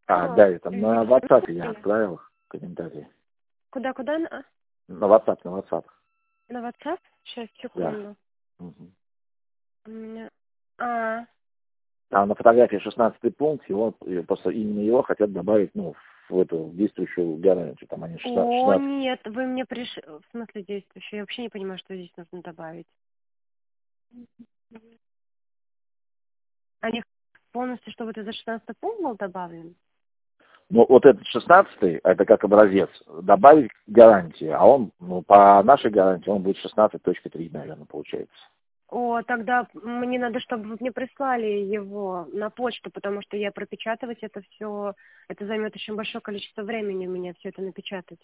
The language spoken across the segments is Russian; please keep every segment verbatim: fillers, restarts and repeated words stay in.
А, Алло, да, это привет. на WhatsApp я отправил комментарии. Куда-куда? На, На WhatsApp, на WhatsApp. на WhatsApp? Сейчас, Да. секунду. Мгм. У меня... А, Там на фотографии шестнадцатый пункт, его, и просто именно его хотят добавить, ну, в эту действующую гарантию. Там они о, шестнадцать. нет, вы мне пришли... В смысле действующий? Я вообще не понимаю, что здесь нужно добавить. Они полностью, чтобы это за шестнадцатый пункт был добавлен? Ну, вот этот шестнадцатый, это как образец, добавить гарантии, а он, ну, по нашей гарантии, он будет шестнадцать точка три, наверное, получается. О, тогда мне надо, чтобы вы мне прислали его на почту, потому что я пропечатывать это все, это займет очень большое количество времени у меня все это напечатать.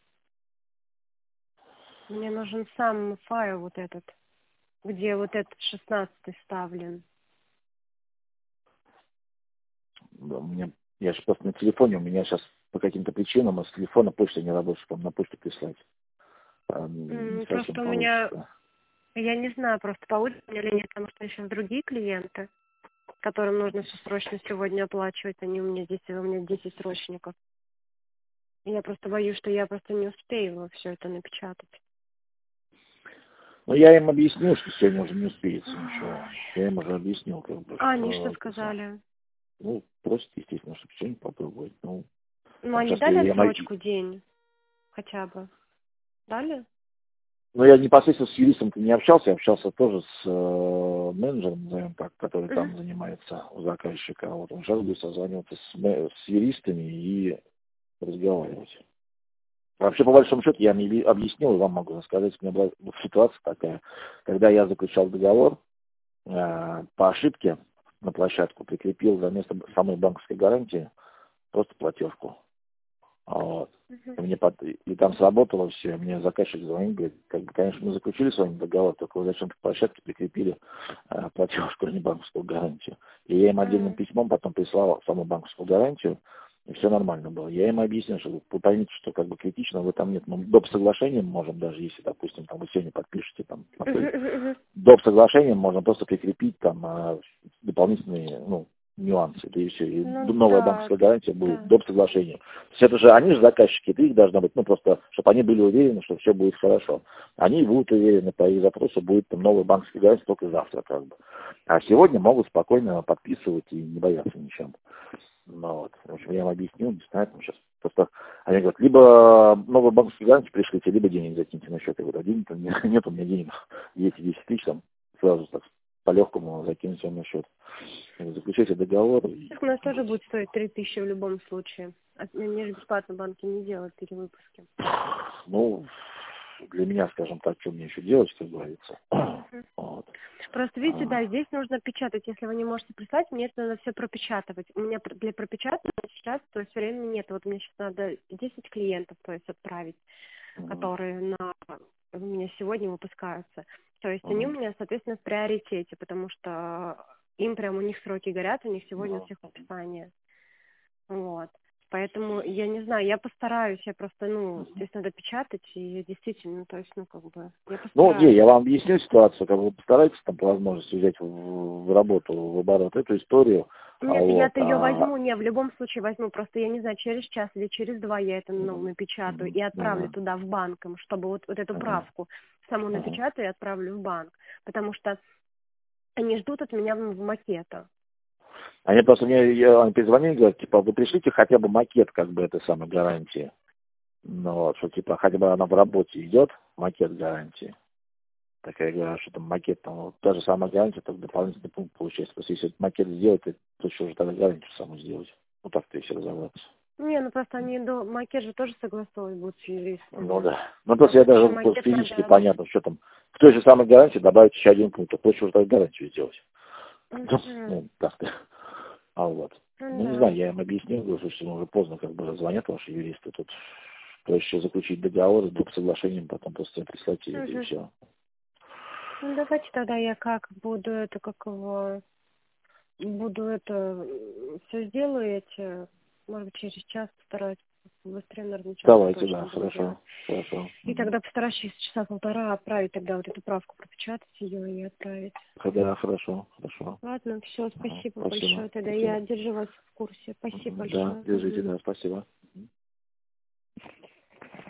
Мне нужен сам файл вот этот, где вот этот шестнадцатый вставлен. Да, у меня, я же просто на телефоне, у меня сейчас по каким-то причинам а с телефона почта не работает, чтобы на почту прислать. А, не М, совсем Просто у меня, получится. я не знаю, просто получится или нет, потому что сейчас другие клиенты, которым нужно все срочно сегодня оплачивать, они у меня здесь, у меня десять срочников. И я просто боюсь, что я просто не успею все это напечатать. Ну, я им объяснил, что сегодня уже не успеется ничего. Я им уже объяснил, как бы, А они что что это сам. сказали? Ну, просит, естественно, чтобы что-нибудь попробовать. Ну, Ну, там они сейчас я, дали я мог- отсрочку день хотя бы? Дали? ну, я непосредственно с юристом не общался, я общался тоже с э, менеджером, назовем так, который Мгм. там занимается у заказчика. Вот он сейчас будет созваниваться с, ме- с юристами и разговаривать. Вообще, по большому счету, я не объяснил, и вам могу рассказать, у меня была вот ситуация такая, когда я заключал договор, э, по ошибке на площадку прикрепил за место самой банковской гарантии просто платежку. Вот. Мгм. И, мне под- и там сработало все, мне заказчик звонит, говорит, как бы, конечно, мы заключили с вами договор, только вы зачем-то к площадке прикрепили э, платежку, а не банковскую гарантию. И я им отдельным М. письмом потом прислал саму банковскую гарантию, и все нормально было. Я им объяснил, что вы поймите, что как бы критично в этом нет. Мы доп. Соглашением можем, даже если, допустим, там вы сегодня подпишете там Мгм, смотри, мгм, мгм. доп. Соглашением можно просто прикрепить там э, дополнительные, ну, нюансы, да и все. И Ну новая да, банковская гарантия будет да. доп. Соглашением. То есть это же они же заказчики, это их должно быть, ну просто, чтобы они были уверены, что все будет хорошо. Они будут уверены, по их запросу будет там новая банковская гарантия только завтра как бы. А сегодня могут спокойно подписывать и не бояться ничем. Ну вот, в общем, я им объяснил, не знаю, там сейчас просто, они говорят, либо новую банковскую гарантию пришлите, либо денег закиньте на счет. Я говорю, а денег нет, нет у меня денег, есть десять тысяч, там сразу так по-легкому закинуть вам на счет. Я говорю, заключайте договор и Так у нас тоже будете. будет стоить три тысячи в любом случае. А Они же бесплатно банки не делают перевыпуски. Ну, для меня, скажем так, что мне еще делать, как говорится. Мгм. Вот. Просто видите, А, да, здесь нужно печатать. Если вы не можете прислать, мне это надо все пропечатывать. У меня пр- для пропечатания сейчас, то есть времени нет. Вот мне сейчас надо десять клиентов, то есть отправить, мгм, которые на у меня сегодня выпускаются. То есть они у мгм, меня, соответственно, в приоритете, потому что им прям у них сроки горят, у них сегодня у мгм. всех подписание. Вот. Поэтому я не знаю, я постараюсь, я просто, ну, здесь надо печатать, и действительно, то есть, ну, как бы, я Ну, не, постараюсь. я вам объясню ситуацию, как вы постарайтесь там по возможности взять в, в работу, в оборот эту историю, а Нет, вот, я-то ее а, возьму, не, в любом случае возьму, просто я не знаю, через час или через два я это, ну, мгм, напечатаю мгм, и отправлю мгм, туда в банк, им, чтобы вот, вот эту мгм, правку саму мгм. напечатаю и отправлю в банк, потому что они ждут от меня в макета. Они просто мне я, они перезвонили, говорят, типа, вы пришлите хотя бы макет, как бы, этой самой гарантии. Ну, вот, что, типа, хотя бы она в работе идет, макет гарантии. Так я говорю, а что там макет, там, вот, та же самая гарантия, только дополнительный пункт получается. Просто если этот макет сделать, то, то что же тогда гарантию саму сделать? Вот так-то если разобраться. Не, ну просто они до макет же тоже согласовывать будут с Ну юристами. да. Ну А просто я тут еще даже просто макет физически надо. понятно, что там в той же самой гарантии добавить еще один пункт, а проще уже так гарантию сделать. Ну, Мгм. ну, так-то. А вот. Ну Ну, не да. знаю, я им объяснил, говорю, слушайте, ну, уже поздно, как бы звонят ваши юристы, тут проще заключить договор с доп. Соглашением, потом просто прислать и это, и Мгм. все. Ну давайте тогда я как буду это, как его, буду это, все сделаю, эти, может быть, через час постараюсь быстрее, наверное, час. Давайте, да, хорошо, хорошо. И тогда постараюсь через часа полтора отправить тогда вот эту правку, пропечатать ее и отправить. Да, хорошо, хорошо. Ладно, все, спасибо, Ага, спасибо, большое. Тогда спасибо. я держу вас в курсе. Спасибо большое. Да, держите, да, спасибо.